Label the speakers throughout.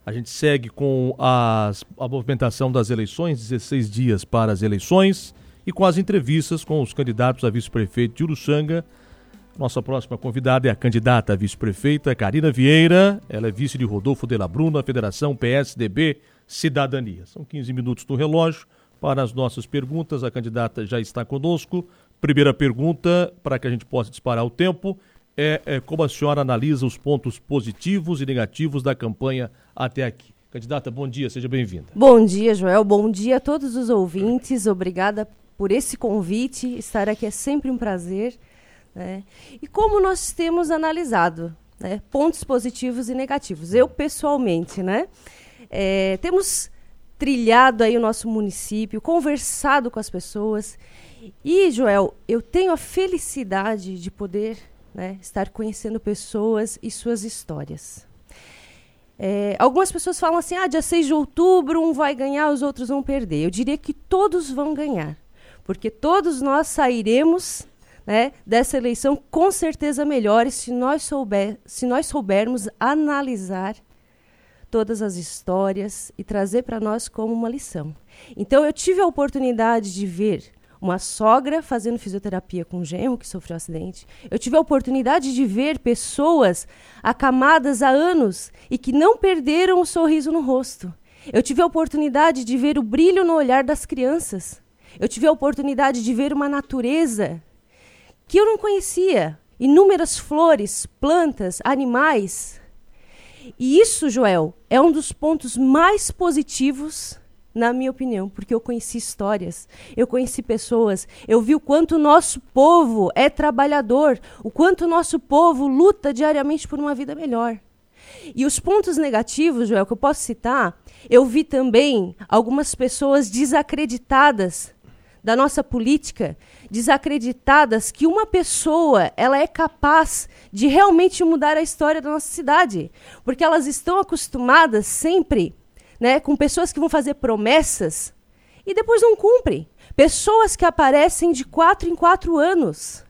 Speaker 1: A gente segue com a movimentação das eleições, 16 dias para as eleições, e com as entrevistas com os candidatos a vice-prefeito de Uruçanga. Nossa próxima convidada é a candidata a vice-prefeita, Carina Vieira. Ela é vice de Rodolfo de la Bruna, Federação PSDB Cidadania. São 15 minutos no relógio para as nossas perguntas. A candidata já está conosco. Primeira pergunta, para que a gente possa disparar o tempo, é como a senhora analisa os pontos positivos e negativos da campanha até aqui. Candidata, bom dia, seja bem-vinda.
Speaker 2: Bom dia, Joel. Bom dia a todos os ouvintes. Obrigada por esse convite. Estar aqui é sempre um prazer, né? E como nós temos analisado, né, pontos positivos e negativos. Eu, pessoalmente, né, temos trilhado aí o nosso município, conversado com as pessoas. E, Joel, eu tenho a felicidade de poder, né, estar conhecendo pessoas e suas histórias. Algumas pessoas falam assim, dia 6 de outubro um vai ganhar, os outros vão perder. Eu diria que todos vão ganhar, porque todos nós sairemos, né, dessa eleição com certeza melhores se nós soubermos analisar todas as histórias e trazer para nós como uma lição. Então eu tive a oportunidade de ver uma sogra fazendo fisioterapia com um genro que sofreu um acidente. Eu tive a oportunidade de ver pessoas acamadas há anos e que não perderam o sorriso no rosto. Eu tive a oportunidade de ver o brilho no olhar das crianças. Eu tive a oportunidade de ver uma natureza que eu não conhecia. Inúmeras flores, plantas, animais. E isso, Joel, é um dos pontos mais positivos, na minha opinião, porque eu conheci histórias, eu conheci pessoas, eu vi o quanto o nosso povo é trabalhador, o quanto o nosso povo luta diariamente por uma vida melhor. E os pontos negativos, Joel, que eu posso citar, eu vi também algumas pessoas desacreditadas da nossa política, desacreditadas que uma pessoa ela é capaz de realmente mudar a história da nossa cidade, porque elas estão acostumadas sempre, né, com pessoas que vão fazer promessas e depois não cumprem. Pessoas que aparecem de 4 em 4 anos.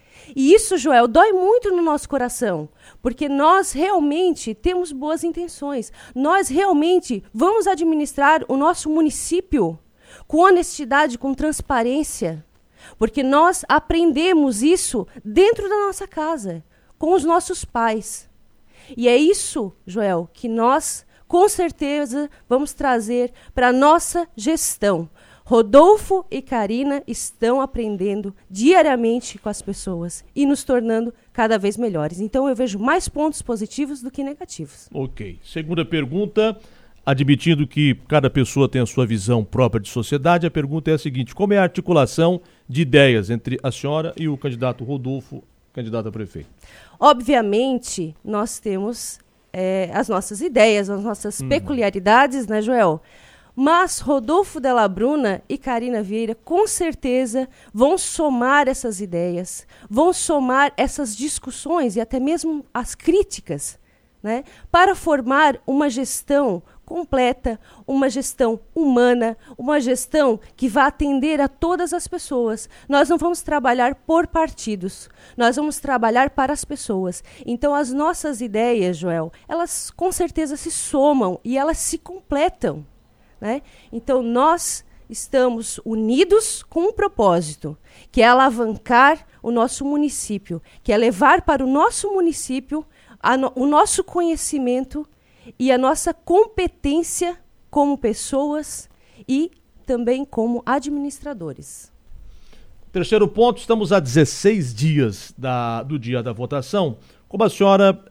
Speaker 2: E isso, Joel, dói muito no nosso coração, porque nós realmente temos boas intenções. Nós realmente vamos administrar o nosso município com honestidade, com transparência, porque nós aprendemos isso dentro da nossa casa, com os nossos pais. E é isso, Joel, que nós com certeza vamos trazer para a nossa gestão. Rodolfo e Carina estão aprendendo diariamente com as pessoas e nos tornando cada vez melhores. Então eu vejo mais pontos positivos do que negativos.
Speaker 1: Ok. Segunda pergunta, admitindo que cada pessoa tem a sua visão própria de sociedade, a pergunta é a seguinte: como é a articulação de ideias entre a senhora e o candidato Rodolfo, candidato a prefeito?
Speaker 2: Obviamente, nós temos as nossas ideias, as nossas peculiaridades, né, Joel? Mas Rodolfo de la Bruna e Carina Vieira, com certeza, vão somar essas ideias, vão somar essas discussões e até mesmo as críticas, né, para formar uma gestão completa, uma gestão humana, uma gestão que vá atender a todas as pessoas. Nós não vamos trabalhar por partidos, nós vamos trabalhar para as pessoas. Então as nossas ideias, Joel, elas com certeza se somam e elas se completam, né? Então nós estamos unidos com um propósito, que é alavancar o nosso município, que é levar para o nosso município o nosso conhecimento e a nossa competência como pessoas e também como administradores.
Speaker 1: Terceiro ponto, estamos a 16 dias do dia da votação. Como a senhora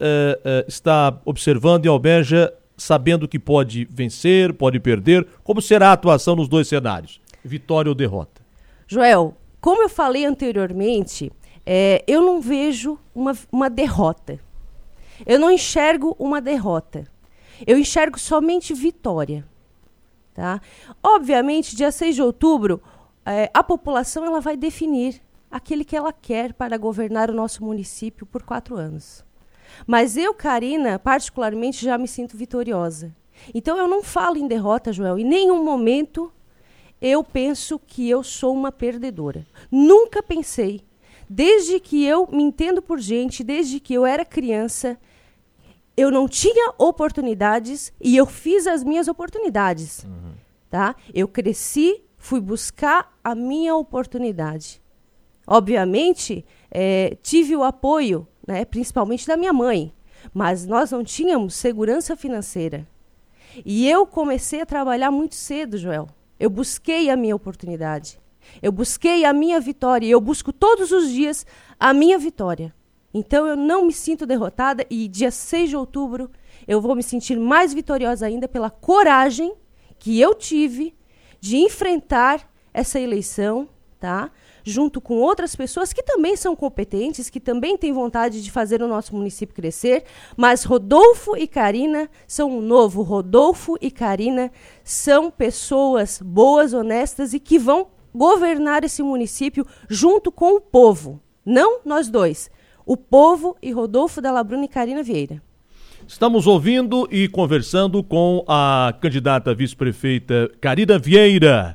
Speaker 1: está observando e almeja, sabendo que pode vencer, pode perder, como será a atuação nos dois cenários? Vitória ou derrota?
Speaker 2: Joel, como eu falei anteriormente, eu não vejo uma derrota. Eu não enxergo uma derrota. Eu enxergo somente vitória. Tá? Obviamente, dia 6 de outubro, a população ela vai definir aquele que ela quer para governar o nosso município por 4 anos. Mas eu, Carina, particularmente, já me sinto vitoriosa. Então, eu não falo em derrota, Joel. Em nenhum momento eu penso que eu sou uma perdedora. Nunca pensei. Desde que eu me entendo por gente, desde que eu era criança, eu não tinha oportunidades e eu fiz as minhas oportunidades. Tá? Eu cresci, fui buscar a minha oportunidade. Obviamente, tive o apoio, né, principalmente da minha mãe, mas nós não tínhamos segurança financeira. E eu comecei a trabalhar muito cedo, Joel. Eu busquei a minha oportunidade. Eu busquei a minha vitória. E eu busco todos os dias a minha vitória. Então, eu não me sinto derrotada. E dia 6 de outubro, eu vou me sentir mais vitoriosa ainda pela coragem que eu tive de enfrentar essa eleição, tá? Junto com outras pessoas que também são competentes, que também têm vontade de fazer o nosso município crescer, mas Rodolfo e Karina são um novo. Rodolfo e Karina são pessoas boas, honestas e que vão governar esse município junto com o povo. Não nós dois. O povo e Rodolfo Della Bruna e Karina Vieira.
Speaker 1: Estamos ouvindo e conversando com a candidata vice-prefeita Karina Vieira,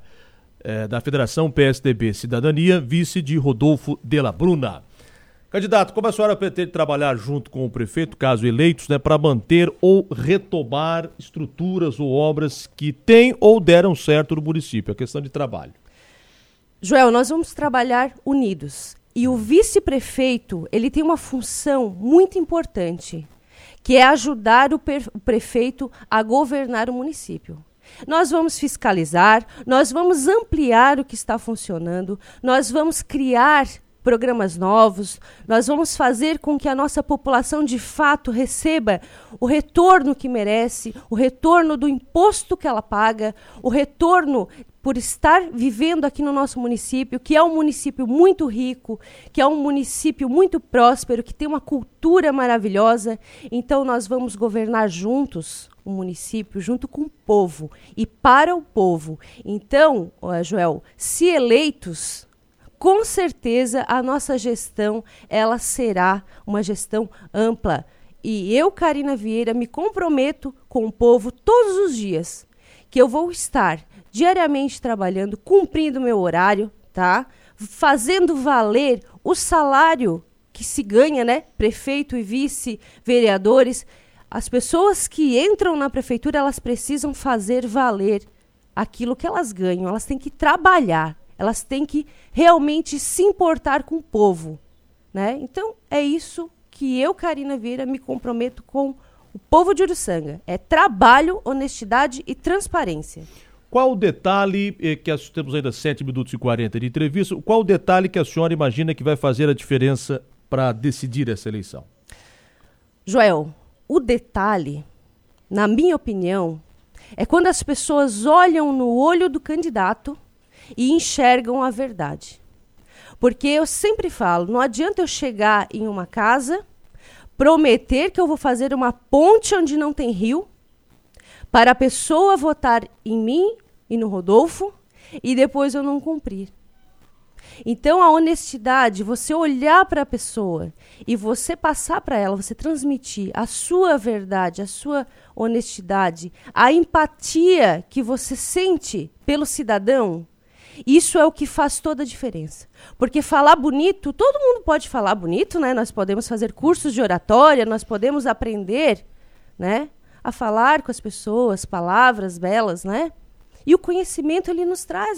Speaker 1: da Federação PSDB Cidadania, vice de Rodolfo Della Bruna. Candidato, como a senhora pretende trabalhar junto com o prefeito, caso eleitos, né, para manter ou retomar estruturas ou obras que têm ou deram certo no município? A questão de trabalho.
Speaker 2: Joel, nós vamos trabalhar unidos. E o vice-prefeito, ele tem uma função muito importante, que é ajudar o prefeito a governar o município. Nós vamos fiscalizar, nós vamos ampliar o que está funcionando, nós vamos criar programas novos, nós vamos fazer com que a nossa população de fato receba o retorno que merece, o retorno do imposto que ela paga, o retorno por estar vivendo aqui no nosso município, que é um município muito rico, que é um município muito próspero, que tem uma cultura maravilhosa. Então nós vamos governar juntos o município, junto com o povo e para o povo. Então, Joel, se eleitos, com certeza a nossa gestão ela será uma gestão ampla. E eu, Karina Vieira, me comprometo com o povo todos os dias, que eu vou estar diariamente trabalhando, cumprindo meu horário, tá? Fazendo valer o salário que se ganha, né? Prefeito e vice-vereadores. As pessoas que entram na prefeitura, elas precisam fazer valer aquilo que elas ganham. Elas têm que trabalhar, elas têm que realmente se importar com o povo, né? Então, é isso que eu, Karina Vieira, me comprometo com o povo de Uruçanga. É trabalho, honestidade e transparência.
Speaker 1: Qual o detalhe, que temos ainda 7 minutos e 40 de entrevista, qual o detalhe que a senhora imagina que vai fazer a diferença para decidir essa eleição?
Speaker 2: Joel, o detalhe, na minha opinião, é quando as pessoas olham no olho do candidato e enxergam a verdade. Porque eu sempre falo, não adianta eu chegar em uma casa, prometer que eu vou fazer uma ponte onde não tem rio, para a pessoa votar em mim e no Rodolfo, e depois eu não cumprir. Então, a honestidade, você olhar para a pessoa e você passar para ela, você transmitir a sua verdade, a sua honestidade, a empatia que você sente pelo cidadão, isso é o que faz toda a diferença. Porque falar bonito, todo mundo pode falar bonito, né? Nós podemos fazer cursos de oratória, nós podemos aprender, né, a falar com as pessoas, palavras belas, né? E o conhecimento, ele nos traz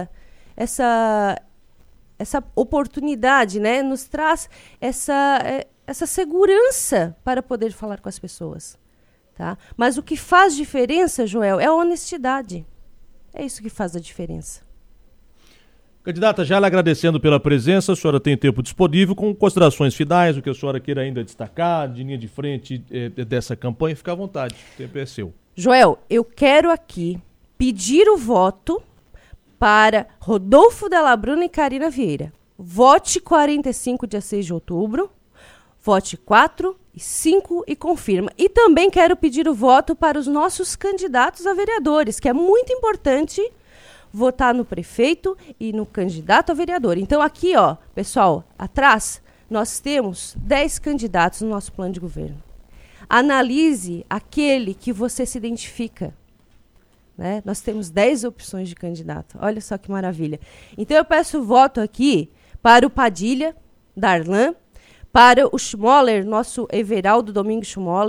Speaker 2: essa oportunidade, né? Nos traz essa segurança para poder falar com as pessoas, tá? Mas o que faz diferença, Joel, é a honestidade. É isso que faz a diferença.
Speaker 1: Candidata, já lhe agradecendo pela presença, a senhora tem tempo disponível, com considerações finais, o que a senhora queira ainda destacar, de linha de frente dessa campanha, fica à vontade, o tempo é seu.
Speaker 2: Joel, eu quero aqui pedir o voto para Rodolfo Della Bruna e Karina Vieira. Vote 45, dia 6 de outubro, vote 4 e 5 e confirma. E também quero pedir o voto para os nossos candidatos a vereadores, que é muito importante votar no prefeito e no candidato a vereador. Então aqui, ó, pessoal, atrás, nós temos 10 candidatos no nosso plano de governo. Analise aquele que você se identifica, né? Nós temos 10 opções de candidato. Olha só que maravilha. Então eu peço voto aqui para o Padilha, Darlan, para o Schmoller, nosso Everaldo Domingos Schmoller,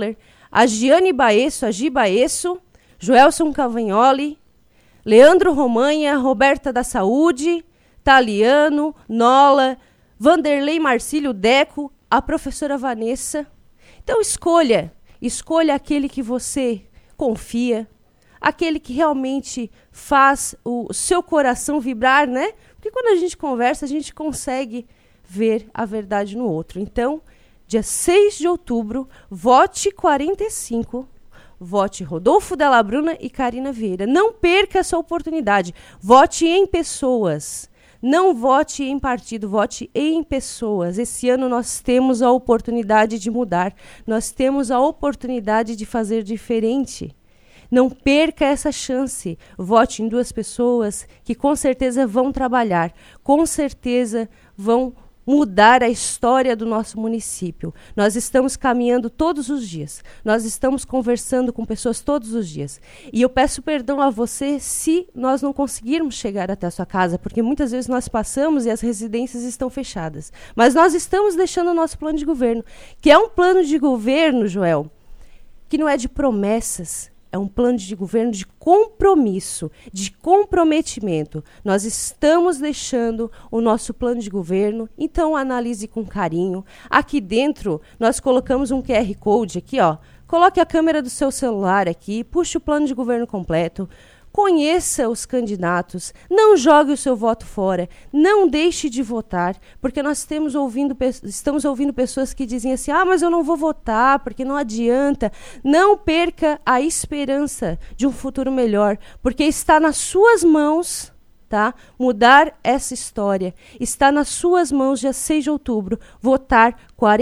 Speaker 2: a Giane Baesso, a Gi Baesso, Joelson Cavagnoli, Leandro Romanha, Roberta da Saúde, Taliano, Nola, Vanderlei Marcílio Deco, a professora Vanessa. Então escolha aquele que você confia, aquele que realmente faz o seu coração vibrar, né? Porque quando a gente conversa, a gente consegue ver a verdade no outro. Então, dia 6 de outubro, vote 45, vote Rodolfo Della Bruna e Carina Vieira. Não perca essa oportunidade. Vote em pessoas. Não vote em partido, vote em pessoas. Esse ano nós temos a oportunidade de mudar. Nós temos a oportunidade de fazer diferente. Não perca essa chance. Vote em 2 pessoas que com certeza vão trabalhar, com certeza vão mudar a história do nosso município. Nós estamos caminhando todos os dias. Nós estamos conversando com pessoas todos os dias. E eu peço perdão a você se nós não conseguirmos chegar até a sua casa, porque muitas vezes nós passamos e as residências estão fechadas. Mas nós estamos deixando o nosso plano de governo, que é um plano de governo, Joel, que não é de promessas. É um plano de governo de compromisso, de comprometimento. Nós estamos deixando o nosso plano de governo, então analise com carinho. Aqui dentro, nós colocamos um QR Code aqui, ó. Coloque a câmera do seu celular aqui, puxe o plano de governo completo. Conheça os candidatos, não jogue o seu voto fora, não deixe de votar, porque nós estamos ouvindo pessoas que dizem assim, mas eu não vou votar, porque não adianta. Não perca a esperança de um futuro melhor, porque está nas suas mãos, tá? Mudar essa história. Está nas suas mãos, dia 6 de outubro, votar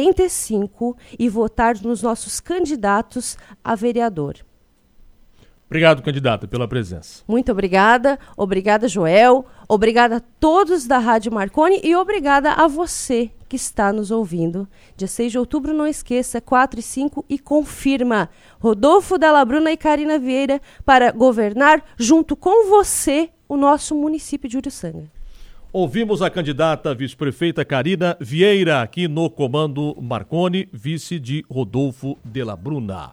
Speaker 2: 45 e votar nos nossos candidatos a vereador.
Speaker 1: Obrigado, candidata, pela presença.
Speaker 2: Muito obrigada. Obrigada, Joel. Obrigada a todos da Rádio Marconi e obrigada a você que está nos ouvindo. Dia 6 de outubro, não esqueça, 4 e 5 e confirma. Rodolfo Della Bruna e Carina Vieira para governar junto com você o nosso município de Uruçanga.
Speaker 1: Ouvimos a candidata vice-prefeita Carina Vieira aqui no Comando Marconi, vice de Rodolfo Della Bruna.